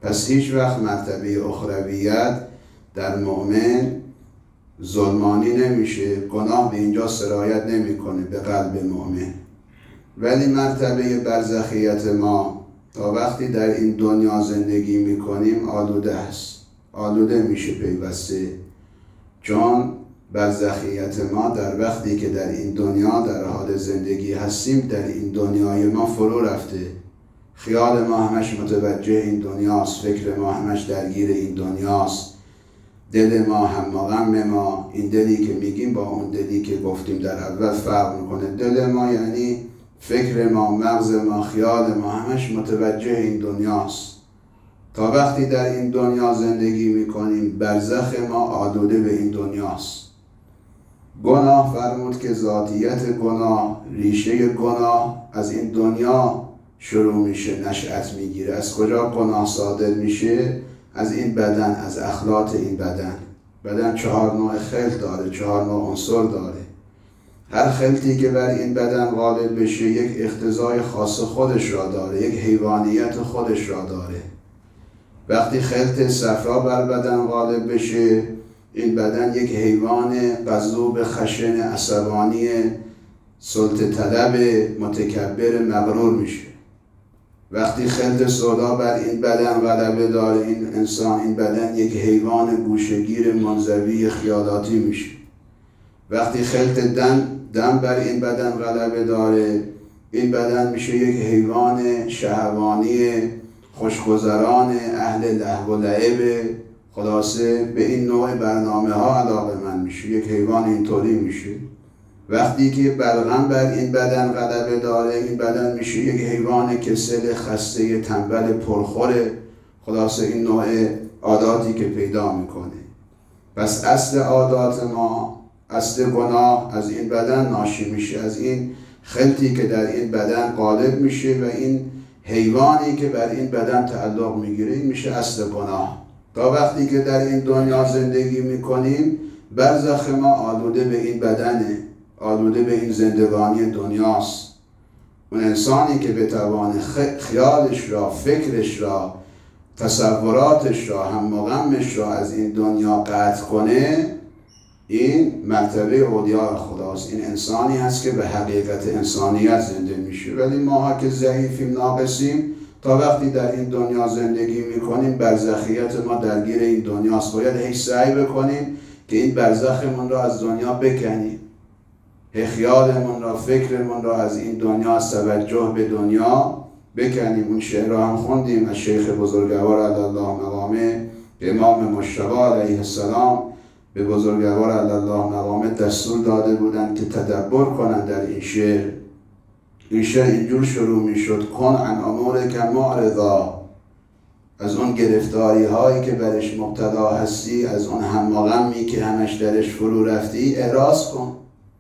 پس هیچ وقت مرتبه اخرویت در مؤمن ظلمانی نمیشه، گناه به اینجا سرایت نمیکنه به قلب مؤمن. ولی مرتبه برزخیت ما تا وقتی در این دنیا زندگی میکنیم آلوده هست، آلوده میشه پیوسته، چون برزخیت ما در وقتی که در این دنیا در حال زندگی هستیم در این دنیای ما فرو رفته، خیال ما همش متوجه این دنیاست، فکر ما همش درگیر این دنیاست، دل ما هم غم ما، این دلی که میگیم با اون دلی که گفتیم در اول فرق میکنه. دل ما یعنی فکر ما، مغز ما، خیال ما همش متوجه این دنیاست. تا وقتی در این دنیا زندگی میکنیم برزخ ما آلوده به این دنیاست. گناه فرمود که ذاتیت گناه، ریشه گناه از این دنیا شروع میشه، نشأت میگیره. از کجا گناه صادر میشه؟ از این بدن، از اخلاط این بدن. بدن 4 نوع خلط داره، 4 نوع عنصر داره. هر خلطی که بر این بدن غالب بشه یک اقتضای خاص خودش را داره، یک حیوانیت خودش را داره. وقتی خلط صفرا بر بدن غالب بشه، این بدن یک حیوان غضوب، خشن، عصبانی، سلطه طلب، متکبر، مغرور میشه. وقتی خلط سودا بر این بدن غلبه داره، این انسان، این بدن یک حیوان گوشه‌گیر، منزوی، خیالاتی میشه. وقتی خلط دم بر این بدن غلبه داره، این بدن میشه یک حیوان شهوانی، خوشگذران، اهل لهو و لعب. خلاصه به این نوع برنامه ها علاقه‌مند میشه، یک حیوان اینطوری میشه. وقتی که بلغم بر این بدن غلبه داره، این بدن میشه یک حیوان کسل، خسته، تنبل، پرخوره. خلاصه این نوع عاداتی که پیدا میکنه. پس اصل عادات ما، اصل گناه از این بدن ناشی میشه، از این خلطی که در این بدن غالب میشه و این حیوانی که بر این بدن تعلق میگیره، این میشه اصل گناه. تا وقتی که در این دنیا زندگی میکنیم برزخ ما آلوده به این بدنه، آلوده به این زندگانی دنیاست. اون انسانی که بتوانه خیالش را، فکرش را، تصوراتش را، هم و غمش را از این دنیا قطع کنه، این مرتبه اولیاء خداست. این انسانی هست که به حقیقت انسانیت زنده میشه. ولی ما که ضعیفیم، ناقصیم، تا وقتی در این دنیا زندگی میکنیم برزخیت ما درگیر این دنیاست. باید هی سعی بکنیم که این برزخمون را از دنیا بکنیم، خیالمون را، فکرمون را از این دنیا، از توجه به دنیا بکنیم. اون شعر را هم خوندیم از شیخ بزرگوار علی الله مقامه، به امام مجتبی علیه السلام، به بزرگوار علی الله مقامه دستور داده بودند که تدبر کنند در این شعر. این شعر اینجور شروع می شد: کن عن امورک معرضا، از اون گرفتاری هایی که برش مبتلا هستی، از اون هم و غمی که همش درش فرو رفتی، اعراض کن،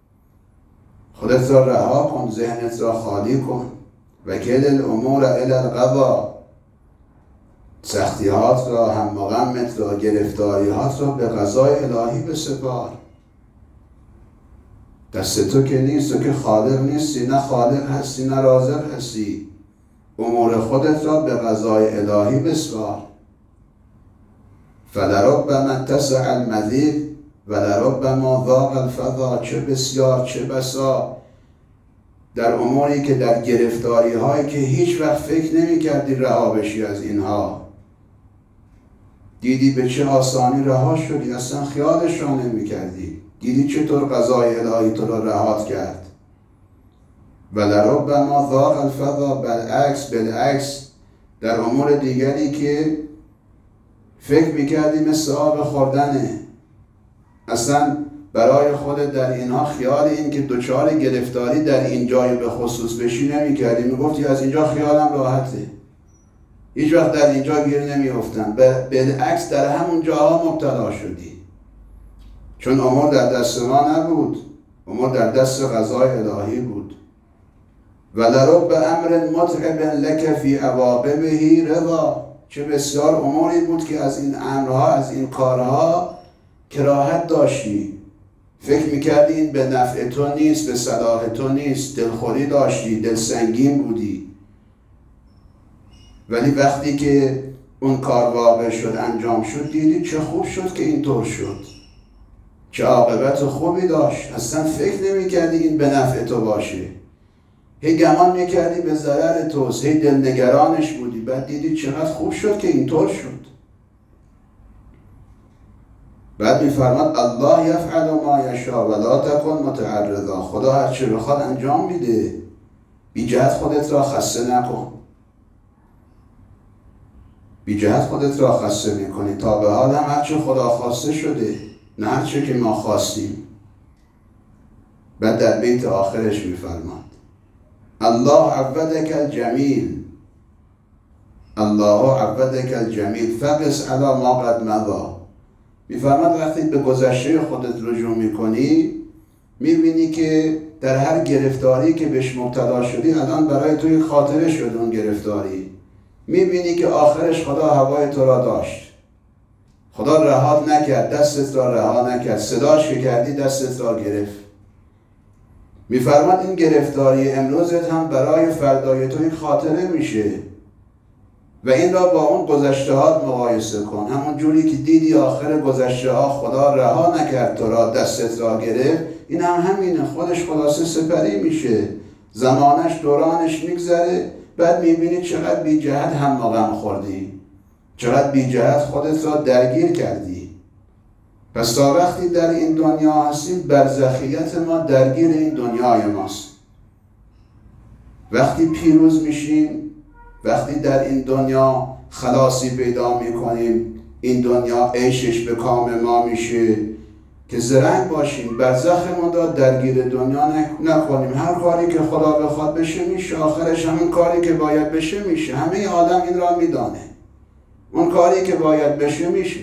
خودت را رها کن، ذهنت را خالی کن. وکل الامور الی القضا، سختیات را، هم و غمت را، گرفتاریات را به قضای الهی بسپار. دست تو که نیست، تو که خالق نیستی، نه خالق هستی نه رازق هستی. امور خودت را به قضای الهی بسپار. فلربما اتسع المضیق ولربما ضاق الفضا، چه بسیار، چه بسا در اموری که در گرفتاری هایی که هیچ وقت فکر نمی کردی رها بشی از اینها، دیدی به چه آسانی رها شدی، اصلا خیالش را نمی کردی، دیدی چطور قضای الهی تو را رهات کرد. ولربما ضاق الفضا، بالعکس در امور دیگری که فکر میکردی مثل آب خوردنه، اصلا برای خودت در اینها خیال این که دچار گرفتاری در این جای به خصوص بشی نمیکردی، میگفتی از اینجا خیالم راحته، هیچ وقت در اینجا گیر نمیافتم. بالعکس در همون جاها مبتلا شدی، چون امور در دست ما نبود، امور در دست قضای الهی بود. ولرب امر متعب لک فی عواقبه رضا، چه بسیار اموری بود که از این امرها، از این کارها کراهت داشتی، فکر میکردی این به نفع تو نیست، به صلاح تو نیست، دلخوری داشتی، دلسنگین بودی. ولی وقتی که اون کار واقع شد، انجام شد، دیدی چه خوب شد که اینطور شد، چه عاقبت خوبی داشت، اصلا فکر نمی کردی این به نفع تو باشه، هی گمان میکردی به ضرر توست، هی دلنگرانش بودی، بعد دیدی چقدر خوب شد که اینطور شد. بعد میفرماد الله یفعل ما یشاء ولا تکن متعرضا، خدا هر چه بخواد انجام میده، بی جهت خودت را خسته نکن. بی جهت خودت را خسته میکنی. تا به حال هم هر چه خدا خواسته شده، نه هر چه که ما خواستیم. بعد در بیت آخرش میفرماد الله عودک الجمیل، الله عودک الجمیل فقس علی ما قد مضی. میفرماد وقتی به گذشته خودت رجوع میکنی، میبینی که در هر گرفتاری که بهش مبتلا شدی الان برای توی خاطره شد اون گرفتاری. میبینی که آخرش خدا هوای تو را داشت، خدا رهات نکرد، دستت را رها نکرد، صداش که کردی دستت را گرفت. میفرماد این گرفتاری امروزت هم برای فردای تو یک خاطره میشه و این را با اون گذشته ها مقایسه کن. همون جوری که دیدی آخر گذشته ها خدا رها نکرد تو را، دستت را گرفت، این هم همینه، خودش خلاصه سپری میشه، زمانش دورانش میگذره، بعد میبینی چقدر بی جهت هم غم خوردی، چقدر بی جهت خودت را درگیر کردی. پس تا وقتی در این دنیا هستیم برزخیت ما درگیر این دنیای ماست. وقتی پیروز میشیم، وقتی در این دنیا خلاصی پیدا میکنیم، این دنیا عیشش به کام ما میشه که زرنگ باشیم، برزخمون را درگیر دنیا نکنیم. هر کاری که خدا بخواد بشه میشه، آخرش همون کاری که باید بشه میشه. همه آدم این را میدانه، اون کاری که باید بشه میشه.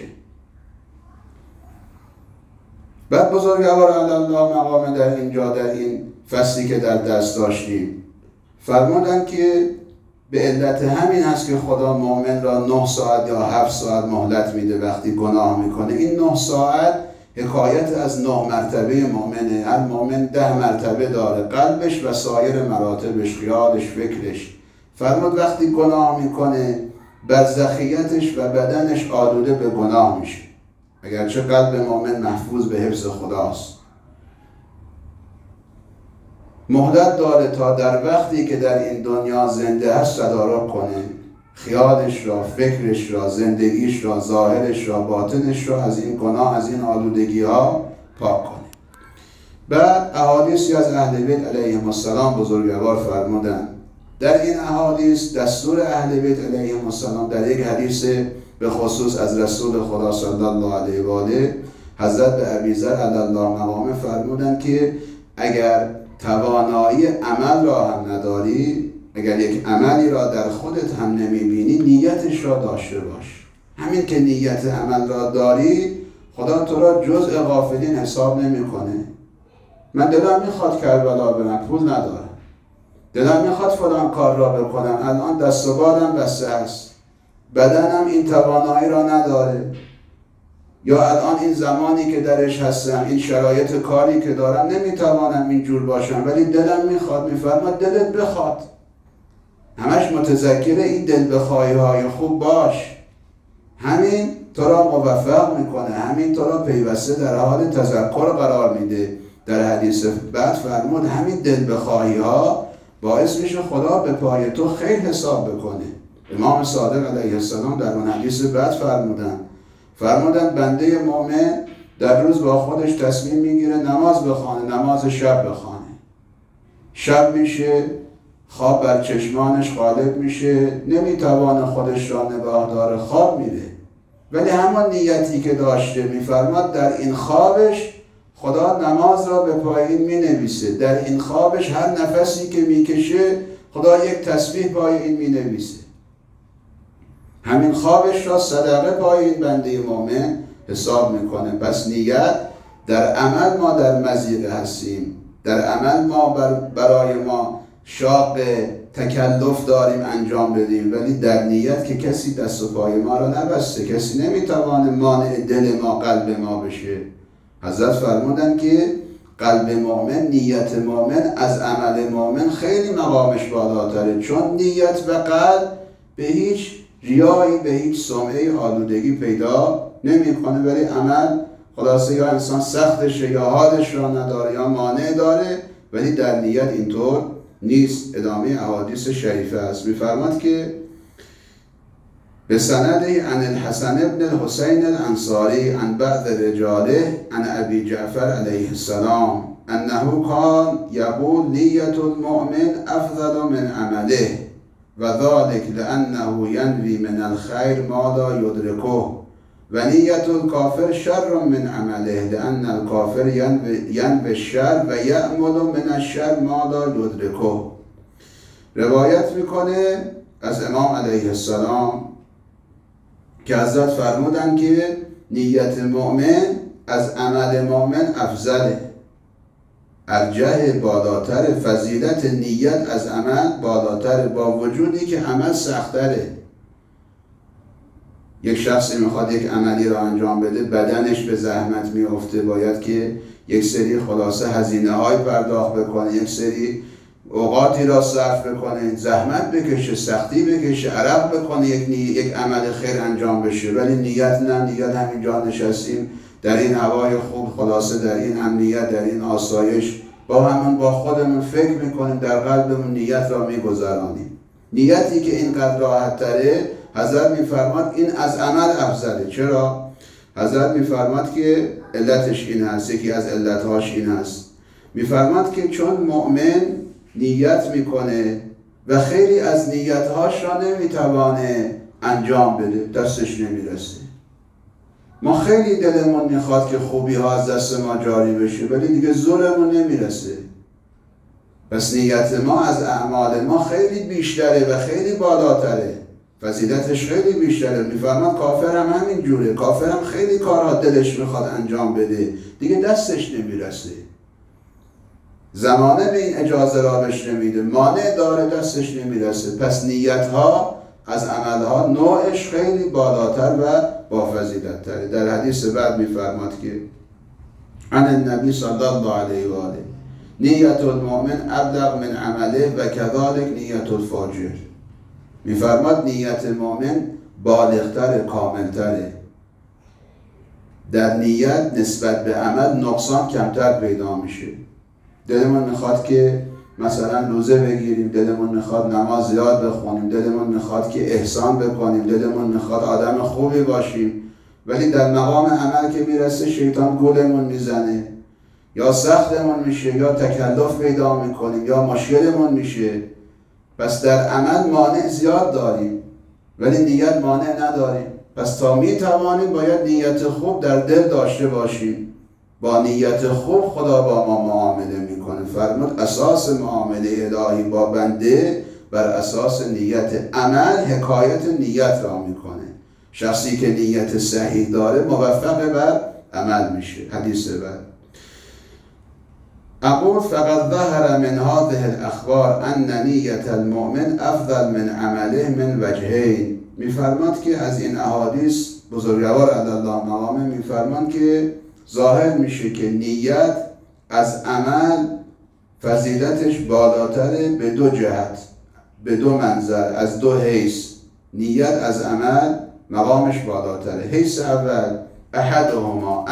بعد بزرگوار علی الله مقام در اینجا، در این فصلی که در دست داشتیم، فرمودن که به علت همین هست که خدا مؤمن را 9 ساعت یا 7 ساعت مهلت میده وقتی گناه میکنه. این 9 ساعت حکایت از 9 مرتبه مؤمنه. هر مؤمن 10 مرتبه داره، قلبش و سایر مراتبش، خیالش، فکرش. فرمود وقتی گناه میکنه برزخیتش و بدنش آلوده به گناه میشه، اگرچه قلب مؤمن محفوظ به حفظ خداست. مهلت داره تا در وقتی که در این دنیا زنده هست تدارک کنه، خیالش را، فکرش را، زندگیش را، ظاهرش را، باطنش را از این گناه، از این آلودگی ها پاک کنه. بعد احادیثی از اهل بیت علیهم السلام بزرگوار فرمودن. در این احادیث دستور اهل بیت علیهم السلام در یک حدیث به خصوص از رسول خدا صلی الله علیه و آله حضرت به ابیذر علی الله مقامه فرمودن که اگر توانایی عمل را هم نداری، اگر یک عملی را در خودت هم نمیبینی، نیتش را داشته باش. همین که نیت عمل را داری، خدا تو را جزء غافلین حساب نمیکنه. من دلم میخواد کربلا برم، پول ندارم، دلم میخواد فلان کار را بکنم، الان دست و بالم بسته است، بدنم این توانایی را نداره، یا الان این زمانی که درش هستم، این شرایط کاری که دارم نمیتوانم اینجور باشم، ولی دلم میخواد. میفرماد دلت بخواد، همش متذکر این دل بخواهی های خوب باش، همین تو را موفق میکنه، همین تو را پیوسته در حال تذکر قرار میده. در حدیث بعد فرمود همین دل بخواهی ها باعث میشه خدا به پای تو خیر حساب بکنه. امام صادق علیه السلام در اون حدیث بعد فرمودن بنده مؤمن در روز با خودش تصمیم میگیره نماز بخوانه، نماز شب بخوانه. شب میشه، خواب بر چشمانش غالب میشه، نمیتوانه خودش را نگاه داره، خواب میره، ولی همان نیتی که داشته، میفرماد در این خوابش خدا نماز را به پایین مینویسه. در این خوابش هر نفسی که میکشه خدا یک تسبیح پای این مینویسه. همین خوابش را صدقه پای این بنده مؤمن حساب میکنه. پس نیت در عمل ما در مضیقه هستیم، در عمل ما برای ما شاق تکلف داریم انجام بدیم، ولی در نیت که کسی دست و پای ما را نبسته، کسی نمیتوانه مانع دل ما، قلب ما بشه. حضرت فرمودن که قلب مؤمن، نیت مؤمن از عمل مؤمن خیلی مقامش بالاتره، چون نیت و قلب به هیچ ریایی به هیچ سمعه آلودگی پیدا نمیکنه، ولی عمل خلاصه یا انسان سختشه یا حالش را نداره یا مانع داره، ولی در نیت اینطور نیست. ادامه احادیث شریفه است. می‌فرماد که به سنده عن الحسن ابن الحسین الانصاری عن بعض رجاله عن ابی جعفر علیه السلام انه کان یقول نیت المؤمن افضل من عمله و ذلك لانه ینوی من الخیر ما لا یدرکه و نیت الکافر شر من عمله لان الکافر ینوی الشر و یأمل من الشر ما لا یدرکه. روایت میکنه از امام علیه السلام که حضرت فرمودن که نیت مؤمن از عمل مؤمن افضله، ارجح بالاتر، فضیلت نیت از عمل بالاتر، با وجودی که عمل سختره. یک شخصی میخواد یک عملی را انجام بده، بدنش به زحمت میفته، باید که یک سری خلاصه هزینه های پرداخت بکنه، یک سری اوقاتی را صرف بکنه، زحمت بکشه، سختی بکشه، عرق بکنه یک عمل خیر انجام بشه. ولی نیت نه، نیت همینجا نشستیم در این هوای خوب، خلاصه در این امنیت، در این آسایش، با خودمون فکر میکنیم، در قلبمون نیت را میگذرانیم. نیتی که اینقدر راحت تره، حضرت میفرماد این از عمل افضله. چرا؟ حضرت میفرماد که علتش این هست، یکی از علتهاش این هست، میفرماد که چون مؤمن نیت میکنه و خیلی از نیتهاش را نمیتوانه انجام بده، دستش نمیرسه. ما خیلی دلمون میخواد که خوبی ها از دست ما جاری بشه، ولی دیگه زورمون نمیرسه. پس نیت ما از اعمال ما خیلی بیشتره و خیلی بالاتره، فضیلتش خیلی بیشتره. میفرماد کافر هم همین جوره، کافر هم خیلی کارها دلش میخواد انجام بده، دیگه دستش نمیرسه، زمانه به این اجازه را بهش نمیده، مانع داره، دستش نمیرسه. پس نیتها از عملها نوعش خیلی بالاتر و با فضیلت تره. در حدیث بعد میفرماد که عن النبی صلی الله علیه و آله نیت المؤمن ابلغ من عمله و کذالک نیت الفاجر. میفرماد نیت مؤمن بالغتر، کاملتره. در نیت نسبت به عمل نقصان کمتر پیدا میشه. دلمون میخواد که مثلا روزه بگیریم، دلمون میخواد نماز زیاد بخونیم، دلمون میخواد که احسان بکنیم، دلمون میخواد آدم خوبی باشیم، ولی در مقام عمل که میرسه شیطان گولمون میزنه، یا سختمون میشه، یا تکلف پیدا میکنیم، یا مشکلمون میشه. پس در عمل مانع زیاد داریم ولی نیت مانع نداریم. پس تا میتوانیم باید نیت خوب در دل داشته باشیم. با نیت خوب خدا با ما معامله میکنه. فرمود اساس معامله الهی با بنده بر اساس نیت، عمل حکایت نیت را میکنه. شخصی که نیت صحیح داره موفق بر عمل میشه. حدیث بعد اقول فقط ظهر من هذه الاخبار ان نیت المؤمن افضل من عمله من وجهین. میفرماد که از این احادیث بزرگوار علیالله مقامه میفرمان که ظاهر میشه که نیت از عمل فضیلتش بالاتره به دو جهت، به دو منظر، از دو حیث. نیت از عمل مقامش بالاتره. حیث اول احدهما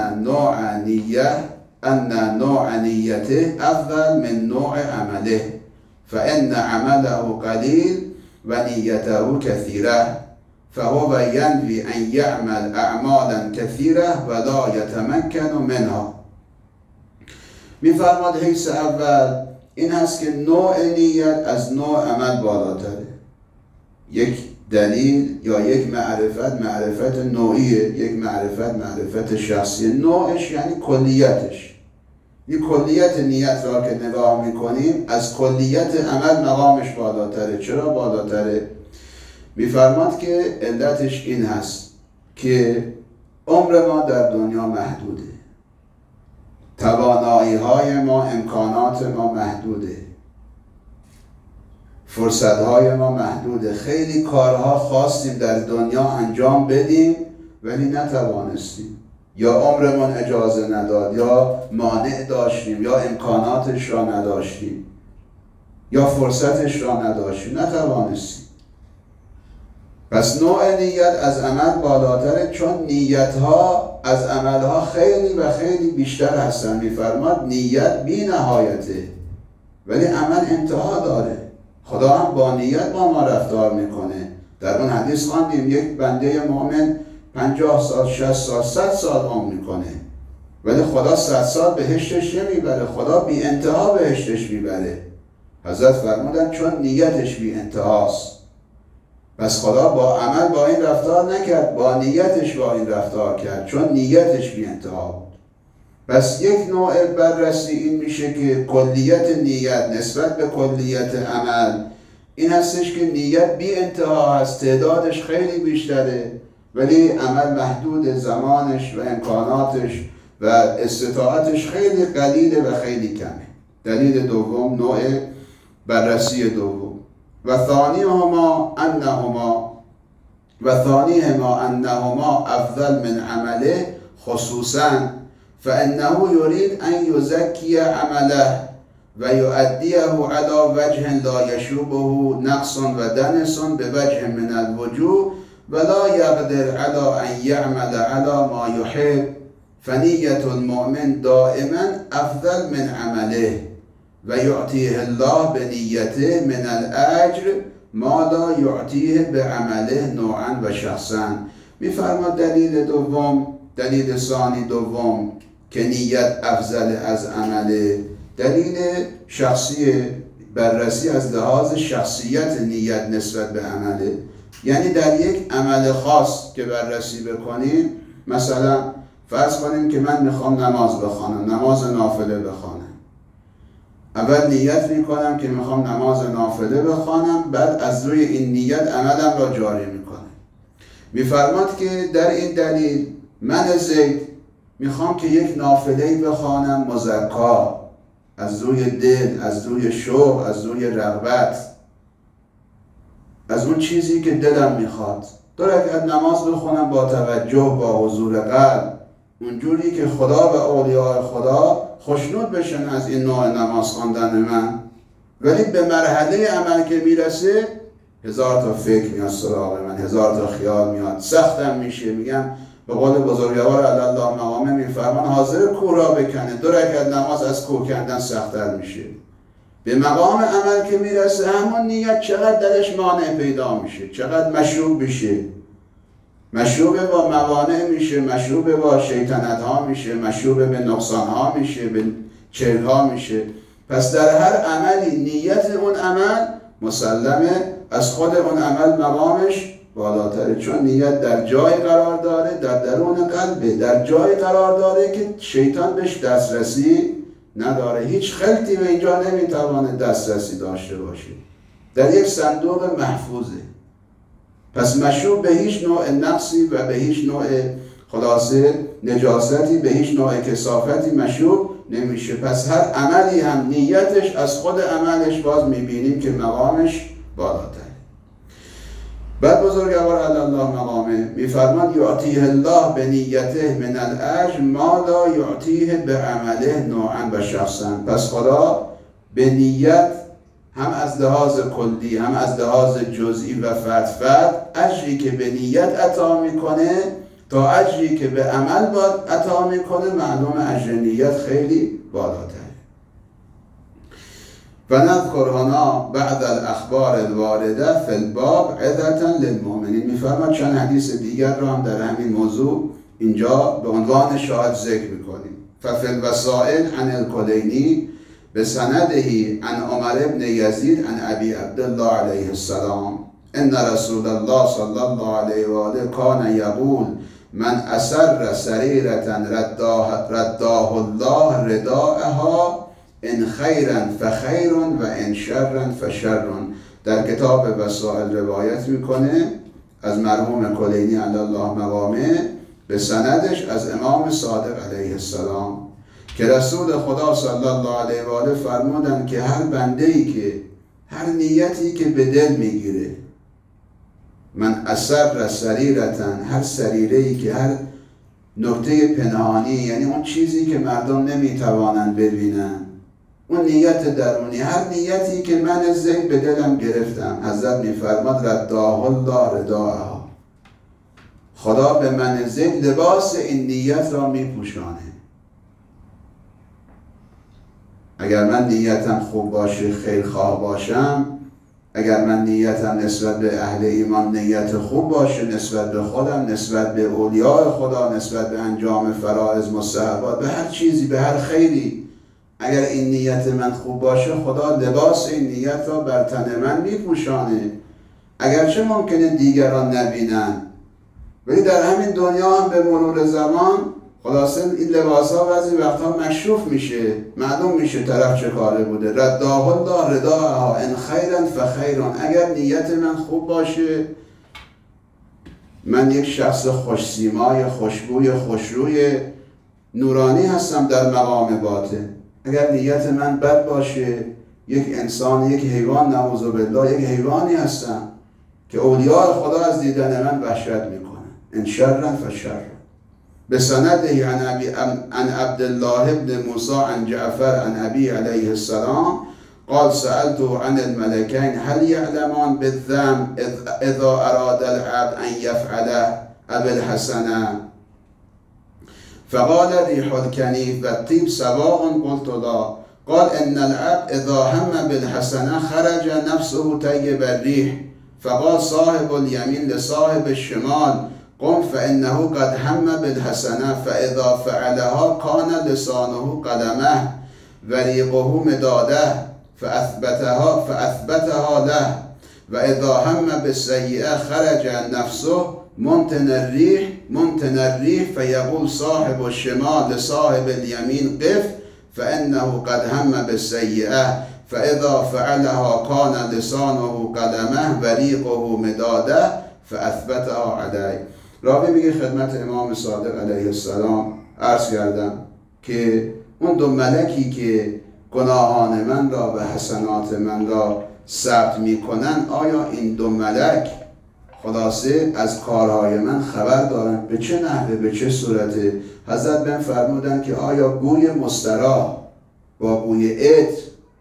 ان نوع نیته افضل من نوع عمله فان عمله قلیل و نیته کثیره فهو ینوی ان یعمل اعمالا کثیره و لا یتمکن منها. میفرماد حیث اول این هست که نوع نیت از نوع عمل بالاتره. یک دلیل یا یک معرفت نوعیه، یک معرفت شخصی. نوعش یعنی کلیتش. این کلیت نیت را که نگاه میکنیم از کلیت عمل مقامش بالاتره. چرا بالاتره؟ میفرماد که علتش این هست که عمر ما در دنیا محدوده، توانایی های ما، امکانات ما محدوده، فرصت های ما محدوده. خیلی کارها خواستیم در دنیا انجام بدیم ولی نتوانستیم، یا عمرمون اجازه نداد، یا مانع داشتیم، یا امکاناتش را نداشتیم، یا فرصتش را نداشتیم، نتوانستیم. پس نوع نیت از عمل بالاتره، چون نیتها از عملها خیلی و خیلی بیشتر هستن. میفرماد نیت بی نهایته ولی عمل انتها داره. خدا هم با نیت با ما رفتار میکنه. در اون حدیث خواندیم یک بنده مؤمن 50 سال 60 سال 100 سال عمر میکنه ولی خدا 100 سال بهشتش نمیبره، خدا بی انتها بهشتش میبره. حضرت فرمودن چون نیتش بی انتهاست. پس خدا با عمل با این رفتار نکرد، با نیتش با این رفتار کرد، چون نیتش بی انتها بود. پس یک نوع بررسی این میشه که کلیت نیت نسبت به کلیت عمل این هستش که نیت بی انتها هست، تعدادش خیلی بیشتره ولی عمل محدود، زمانش و امکاناتش و استطاعتش خیلی قلیله و خیلی کمه. دلیل دوم، نوع بررسی دوم. و ثانیهما انهما افضل من عمله خصوصا فانه یرید ان یزکی عمله و یؤدیه علی وجه لا یشوبه نقص و دنس بوجه من الوجوه ولا یقدر علی ان یعمل علی ما یحب فنیة المؤمن دائما افضل من عمله و یعطیه الله به نیته من الاجر ما لا یعطیه به عمله نوعا و شخصا. میفرماد دلیل ثانی دوم که نیت افضل از عمله، دلیل شخصی، بررسی از لحاظ شخصیت نیت نسبت به عمله. یعنی در یک عمل خاص که بررسی بکنیم، مثلا فرض کنیم که من میخوام نماز بخوانم، نماز نافله بخوانم. اول نیت میکنم که میخوام نماز نافله بخوانم، بعد از روی این نیت عملم را جاری میکنم. میفرماد که در این دلیل من زید میخوام که یک نافله‌ای بخوانم مزکا، از روی دل، از روی شوق، از روی رغبت، از اون چیزی که دلم میخواد. 2 رکعت نماز بخونم با توجه، با حضور قلب، اونجوری که خدا و اولیاء خدا خوشنود بشن از این نوع نماز خواندن من. ولی به مرحله عمل که میرسه 1000 تا فکر میاد سراغ من، 1000 تا خیال میاد، سختم میشه. میگم به قول بزرگوار علی الله مقامه میفرمان حاضر کوه را بکنه، 2 رکعت نماز از کوه کندن سخت‌تر میشه. به مقام عمل که میرسه همون نیت چقدر درش مانع پیدا میشه، چقدر مشروب میشه، مشروب با موانع میشه، مشروب با شیطنت ها میشه، مشروب به نقصان ها میشه، به چرک ها میشه. پس در هر عملی نیت اون عمل مسلمه از خود اون عمل مقامش بالاتره، چون نیت در جای قرار داره، در درون قلبه، در جای قرار داره که شیطان بهش دسترسی نداره، هیچ خلطی به اینجا نمیتوانه دسترسی داشته باشه، در یک صندوق محفوظه. پس مشروب به هیچ نوع نقصی و به هیچ نوع خلاصه نجاستی، به هیچ نوع کثافتی مشروب نمیشه. پس هر عملی هم نیتش از خود عملش باز میبینیم که مقامش بالاتره. بعد بزرگوار علی الله مقامه میفرماد یعطیه الله به نیته من الاجر ما لا یعطیه به عمله نوعا و شخصا. پس خدا به نیت هم از لحاظ کلی هم از لحاظ جزئی و فرد اجری که به نیت عطا میکنه تا اجری که به عمل عطا میکنه معلوم اجر نیت خیلی بالاتره. و نذکر هنا بعد الاخبار الوارده فی الباب عظة للمؤمنین. میفرماد چند حدیث دیگر رو هم در همین موضوع اینجا به عنوان شاهد ذکر میکنیم. ففی الوسائل عن الکلینی بسنده عن عمر بن یزید عن ابی عبدالله علیه السلام ان رسول الله صلی الله علیه و آله کان یقول من اسر سریرة رداه الله رداءها ان خیرا فخیر و ان شرا فشر. در کتاب وسائل روایت میکنه از مرحوم کلینی علی الله مقامه به سندش از امام صادق علیه السلام که رسول خدا صلی الله علیه و آله فرمودن که هر بنده‌ای که هر نیتی که به دل میگیره، من اسر سریرتن، هر سریره‌ای که هر نکته پنهانی، یعنی اون چیزی که مردم نمیتوانند ببینن، اون نیت درونی، هر نیتی که من ذهن به دلم گرفتم، حضرت میفرماد رداه الله رداءها، خدا به من ذهن لباس این نیت را میپوشانه. اگر من نیتم خوب باشه، خیرخواه باشم، اگر من نیتم نسبت به اهل ایمان نیت خوب باشه، نسبت به خودم، نسبت به اولیاء خدا، نسبت به انجام فرائض مستحبات، به هر چیزی، به هر خیری، اگر این نیت من خوب باشه، خدا لباس این نیت را بر تن من میپوشانه. اگرچه ممکنه دیگران نبینن، ولی در همین دنیا هم به مرور زمان خلاصه این لباس ها بعضی وقتها مکشوف میشه، معلوم میشه طرف چه کاره بوده. رداه الله رداءها ان خیرا فخیرا، اگر نیت من خوب باشه، من یک شخص خوشسیمای، خوشبوی، خوشروی، نورانی هستم در مقام باطن. اگر نیت من بد باشه، یک انسان، یک حیوان، نعوذ بالله، یک حیوانی هستم که اولیاء خدا از دیدن من وحشت میکنه. ان شرا فشر. بسنده عن عبد الله بن موسى عن جعفر عن ابي عليه السلام قال سألته عن الملكين هل يعلمان بالذنب اذا اراد العبد ان يفعله ابي الحسنه فقال ريح الكنيف والطيب سواء قلت لا قال ان العبد اذا هم بالحسنه خرج نفسه طيب الريح فقال صاحب اليمين لصاحب الشمال قم فإنه قد هم بالحسنة فإذا فعلها كان لسانه قلمه وريقه مداده فأثبتها له وإذا هم بالسيئة خرج نفسه منتن الريح فيقول صاحب الشمال لصاحب اليمين قف فإنه قد هم بالسيئة فإذا فعلها كان لسانه قلمه وريقه مداده فأثبتها عليه. راوی میگه خدمت امام صادق علیه السلام عرض کردم که اون دو ملکی که گناهان من را و حسنات من را ثبت میکنن، آیا این دو ملک خلاصه از کارهای من خبر دارن؟ به چه نحوه، به چه صورته؟ حضرت بهم فرمودن که آیا بوی مستراح با بوی عطر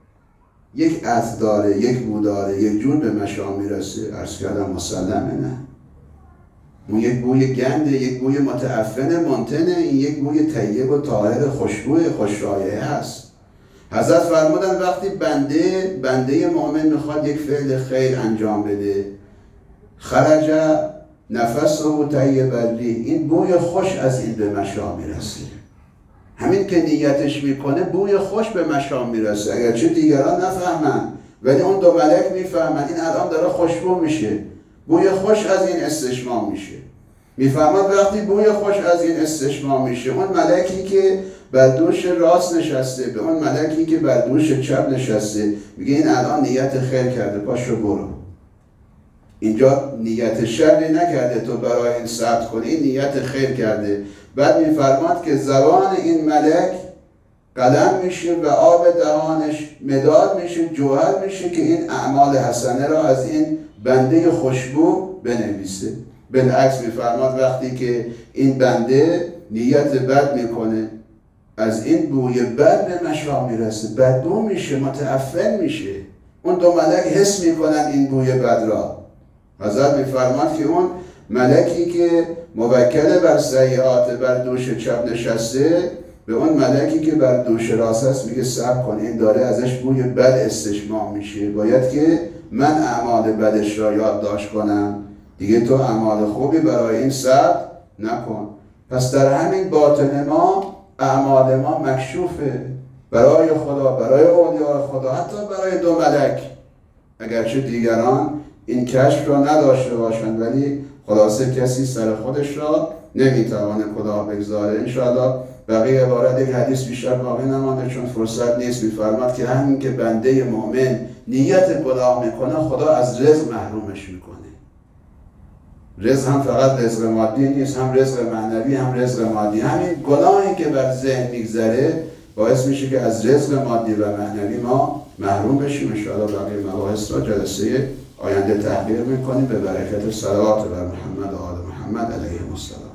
یک عطر داره، یک بو داره، یک جور به مشام میرسه؟ عرض کردم مسلمه نه. اون یک بوی گنده، یک بوی متعفن منتنه، این یک بوی طیب و طاهر خوشبوی خوشرایحه هست. حضرت فرمودن وقتی بنده مؤمن میخواد یک فعل خیر انجام بده، خرج نفسه طیب الریح، این بوی خوش از این به مشام میرسه. همین که نیتش میکنه بوی خوش به مشام میرسه، اگرچه دیگران نفهمن ولی اون دو ملک میفهمن این الان داره خوشبو میشه، بوی خوش از این استشمام میشه. میفهمد وقتی بوی خوش از این استشمام میشه، اون ملکی که بر دوش راست نشسته به اون ملکی که بر دوش چپ نشسته میگه این الان نیت خیر کرده، پاشو برو. اینجا نیت شری نکرده تو برای این ثبت کنی، این نیت خیر کرده. بعد میفرماد که زبان این ملک قلم میشه و آب دهانش مداد میشه، جوهر میشه که این اعمال حسنه را از این بنده خوشبو بنویسه. بالعکس میفرماد وقتی که این بنده نیت بد میکنه، از این بوی بد به مشام میرسه، بدبو میشه، متعفن میشه. اون دو ملک حس میکنن این بوی بد را. حضرت میفرماد که اون ملکی که موکل بر سیئات بر دوش چپ نشسته به اون ملکی که بر دوش راست هست میگه صبر کن، این داره ازش بوی بد استشمام میشه، باید که من اعمال بدش را یادداشت کنم، دیگه تو اعمال خوبی برای این ثبت نکن. پس در همین باطن ما اعمال ما مکشوفه برای خدا، برای اولیاء خدا، حتی برای دو ملک، اگرچه دیگران این کشف را نداشته باشند، ولی خلاصه کسی سر خودش را نمیتوانه کلاه بگذاره. انشاءالله بقیه عبارت یک حدیث بیشتر باقی نمانده چون فرصت نیست. میفرماد که همین که بنده مؤمن نیت گناه میکنه، خدا از رزق محرومش میکنه. رزق هم فقط رزق مادی نیست، هم رزق معنوی، هم رزق مادی. همین گناهی که بر ذهن میگذره باعث میشه که از رزق مادی و معنوی ما محروم بشیم. انشاءالله بقیه مباحث را جلسه آینده تحقیق میکنیم به برکت صلوات بر محمد و آل محمد علیهم السلام.